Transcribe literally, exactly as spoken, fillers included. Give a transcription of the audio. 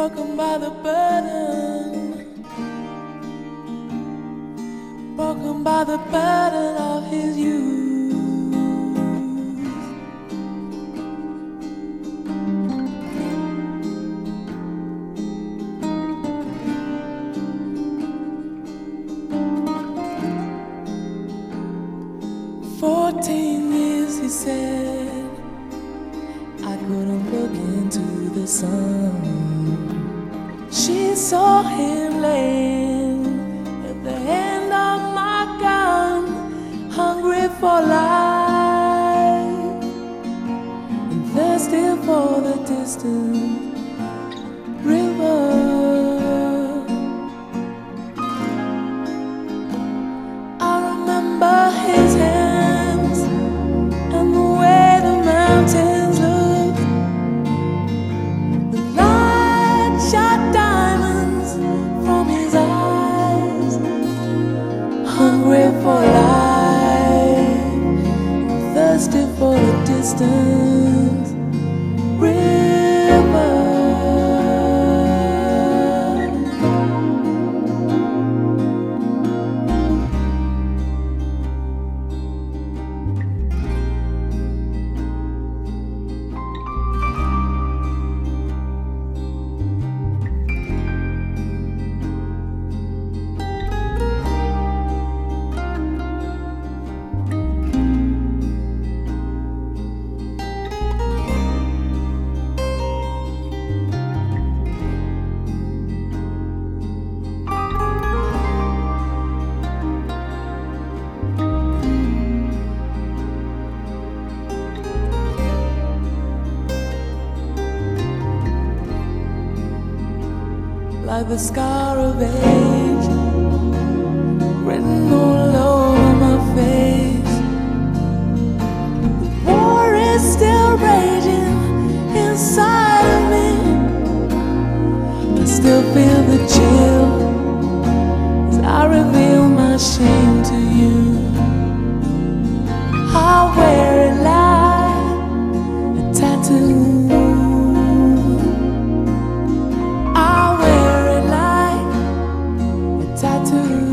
broken by the burden, broken by the burden of his youth. Fourteen years, he said, I couldn't look into the sun. She saw him laying at the end of my gun, hungry for life and thirsty for the distant river. I remember his hands and the way the mountains looked. The light shot diamonds from his eyes, hungry for life, thirsty for the distant river. Like the scar of age written all over my face. The war is still raging inside of me. I still feel the chill as I reveal my shame to you. I wear it like a tattoo. Tattoo.